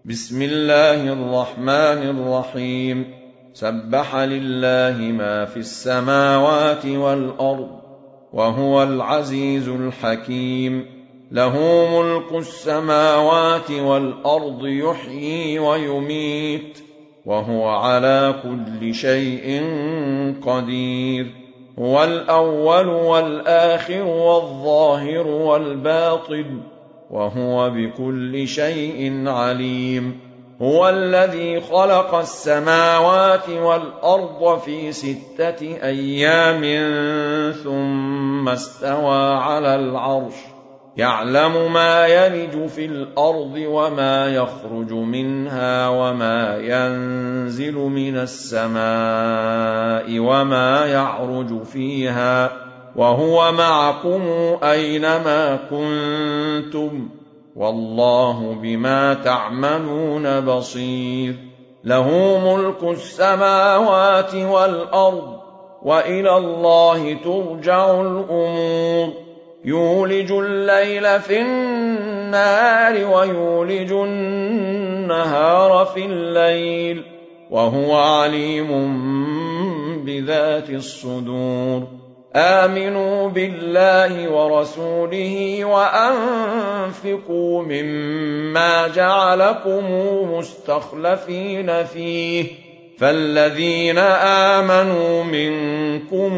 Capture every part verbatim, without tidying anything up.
بسم الله الرحمن الرحيم سبح لله ما في السماوات والأرض وهو العزيز الحكيم له ملك السماوات والأرض يحيي ويميت وهو على كل شيء قدير هو الأول والآخر والظاهر والباطن وهو بكل شيء عليم هو الذي خلق السماوات والأرض في ستة أيام ثم استوى على العرش يعلم ما يلج في الأرض وما يخرج منها وما ينزل من السماء وما يعرج فيها وهو معكم أينما كنتم والله بما تعملون بصير له ملك السماوات والأرض وإلى الله ترجع الأمور يولج الليل في النهار ويولج النهار في الليل وهو عليم بذات الصدور آمنوا بالله ورسوله وأنفقوا مما جعلكم مستخلفين فيه فالذين آمنوا منكم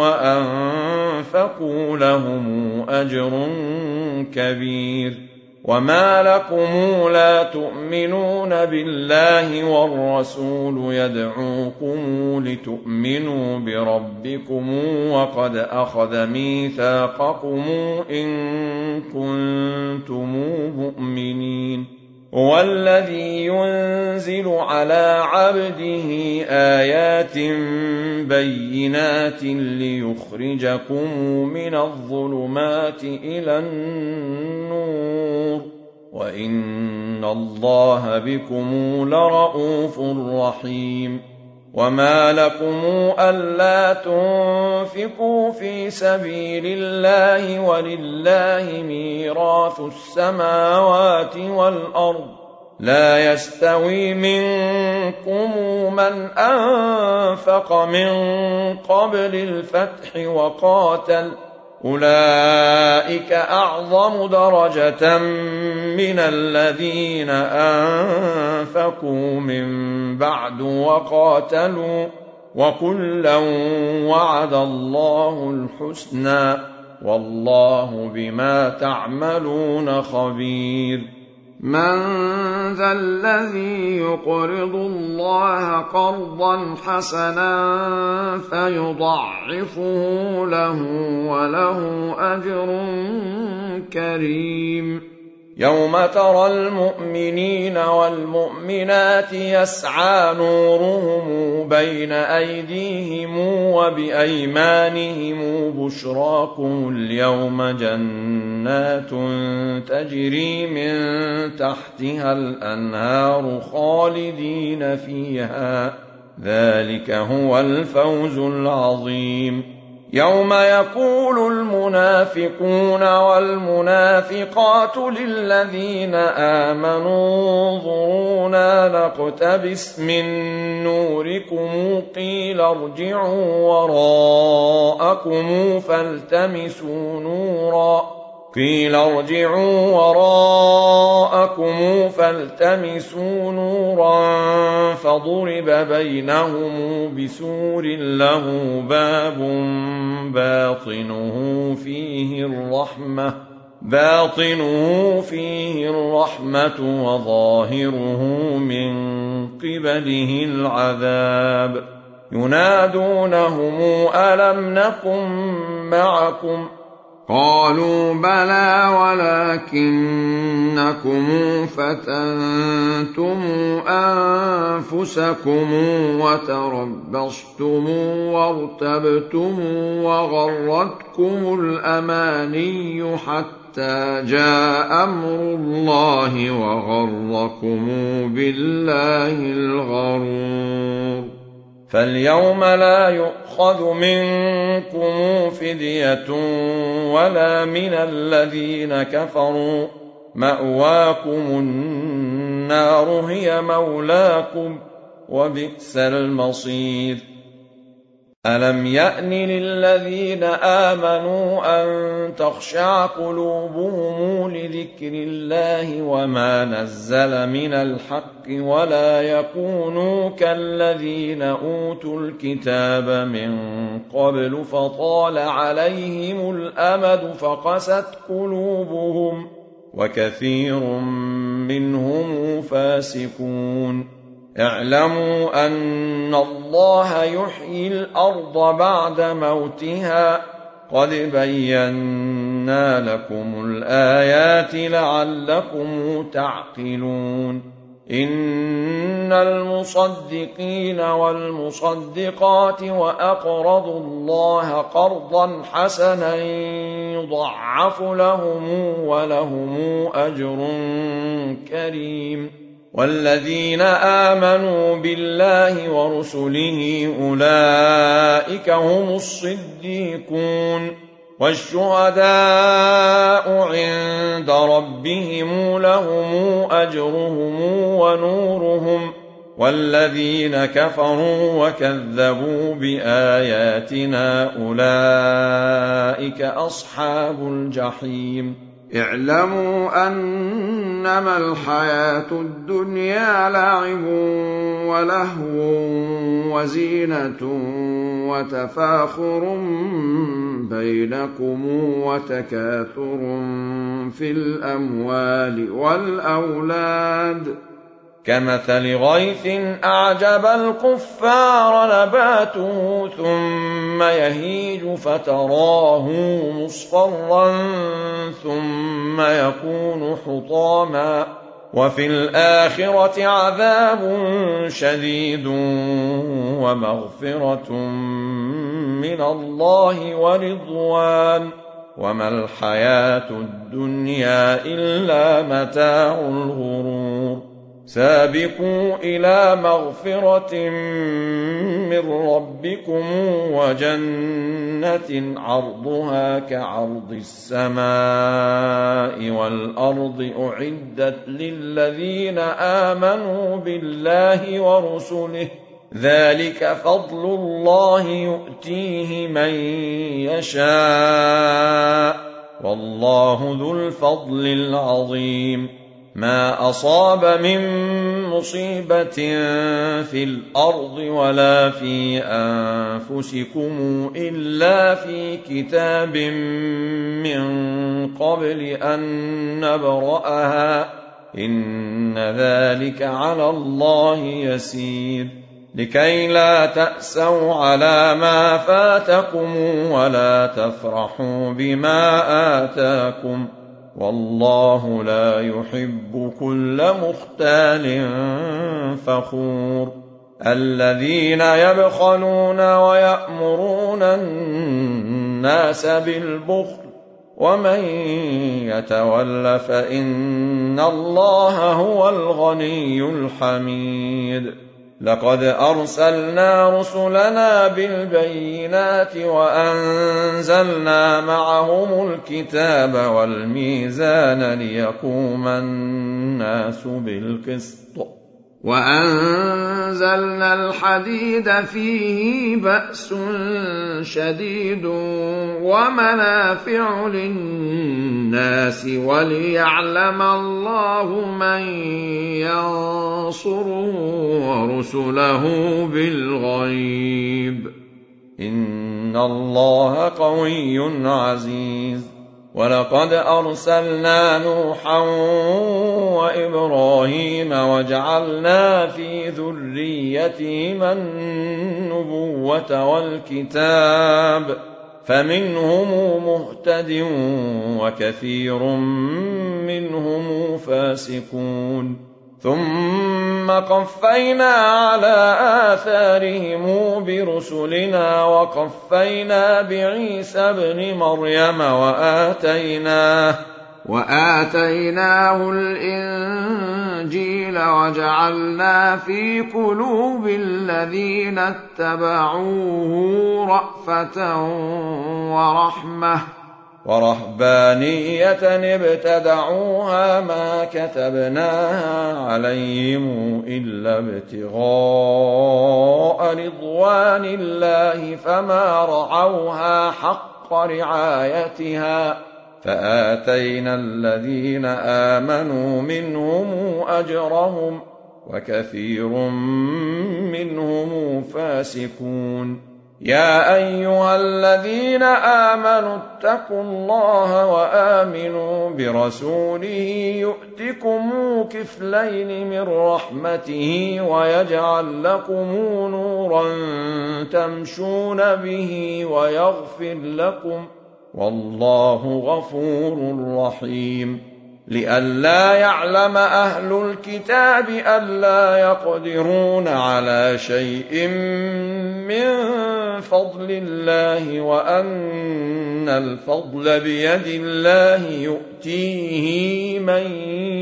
وأنفقوا لهم أجر كبير وما لكم لا تؤمنون بالله والرسول يدعوكم لتؤمنوا بربكم وقد أخذ ميثاقكم إن كنتم مؤمنين هو الذي ينزل على عبده آيات بينات ليخرجكم من الظلمات إلى النور وإن الله بكم لرءوف رحيم وما لكم ألا تنفقوا في سبيل الله ولله ميراث السماوات والأرض لا يستوي منكم من أنفق من قبل الفتح وقاتل أولئك أعظم درجة من الذين أنفقوا من بعد وقاتلوا وكلا وعد الله الحسنى والله بما تعملون خبير من ذا الذي يقرض الله قرضا حسنا فيضعفه له وله أجر كريم يوم ترى المؤمنين والمؤمنات يسعى نورهم بين أيديهم وبأيمانهم بشراكم اليوم جنات تجري من تحتها الأنهار خالدين فيها ذلك هو الفوز العظيم يوم يقول المنافقون والمنافقات للذين آمنوا انظرونا نقتبس من نوركم قيل ارجعوا وراءكم فالتمسوا نورا قيل ارجعوا وراءكم فالتمسوا نورا فضرب بينهم بسور له باب باطنه فيه الرحمة باطنه فيه الرحمة وظاهره من قبله العذاب ينادونهم ألم نكن معكم قالوا بلى ولكنكم فتنتم أنفسكم وتربصتم وارتبتم وغرتكم الأماني حتى جاء أمر الله وغركم بالله الغرور فاليوم لا يؤخذ منكم فدية ولا من الذين كفروا مأواكم النار النار هي مولاكم وبئس المصير. ألم يأن للذين آمنوا أن تخشع قلوبهم لذكر الله وما نزل من الحق ولا يكونوا كالذين أوتوا الكتاب من قبل فطال عليهم الأمد فقست قلوبهم وكثير منهم فاسقون. اعلموا أن الله يحيي الأرض بعد موتها قد بينا لكم الآيات لعلكم تعقلون. إن المصدقين والمصدقات وأقرضوا الله قرضا حسنا يضعف لهم ولهم أجر كريم. والذين آمنوا بالله ورسله أولئك هم الصديقون والشهداء عند ربهم لهم أجرهم ونورهم. والذين كفروا وكذبوا بآياتنا أولئك أصحاب الجحيم. اعلموا أنما الحياة الدنيا لعب ولهو وزينة وتفاخر بينكم وتكاثر في الأموال والأولاد كمثل غيث أعجب الكفار نباته ثم يهيج فتراه مصفرا ثم يكون حطاما وفي الآخرة عذاب شديد ومغفرة من الله ورضوان وما الحياة الدنيا إلا متاع الغرور. سابقوا إلى مغفرة من ربكم وجنة عرضها كعرض السماء والأرض أعدت للذين آمنوا بالله ورسله ذلك فضل الله يؤتيه من يشاء والله ذو الفضل العظيم. ما أصاب من مصيبة في الأرض ولا في أنفسكم إلا في كتاب من قبل أن نبرأها إن ذلك على الله يسير. لكي لا تأسوا على ما فاتكم ولا تفرحوا بما آتاكم والله لا يحب كل مختال فخور. الذين يبخلون ويأمرون الناس بالبخل ومن يتول فإن الله هو الغني الحميد. لقد أرسلنا رسلنا بالبينات وأنزلنا معهم الكتاب والميزان ليقوم الناس بالقسط وأنزلنا الحديد فيه بأس شديد ومنافع للناس وليعلم الله من ينصره ورسله بالغيب إن الله قوي عزيز. ولقد أرسلنا نوحا وإبراهيم وجعلنا في ذريتهما النبوة والكتاب فمنهم مهتد وكثير منهم فاسقون. ثم قفينا على آثارهم برسلنا وقفينا بعيسى ابن مريم وآتيناه وآتيناه الإنجيل وجعلنا في قلوب الذين اتبعوه رأفة ورحمة ورهبانية ابتدعوها ما كتبناها عليهم إلا ابتغاء رضوان الله فما رعوها حق رعايتها فآتينا الذين آمنوا منهم أجرهم وكثير منهم فاسقون. يا أيها الذين آمنوا اتقوا الله وآمنوا برسوله يؤتكم كفلين من رحمته ويجعل لكم نورا تمشون به ويغفر لكم والله غفور رحيم. لئلا يعلم أهل الكتاب ألا يقدرون على شيء من فضل الله وأن الفضل بيد الله يؤتيه من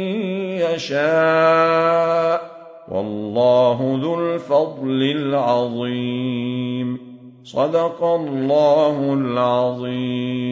يشاء والله ذو الفضل العظيم. صدق الله العظيم.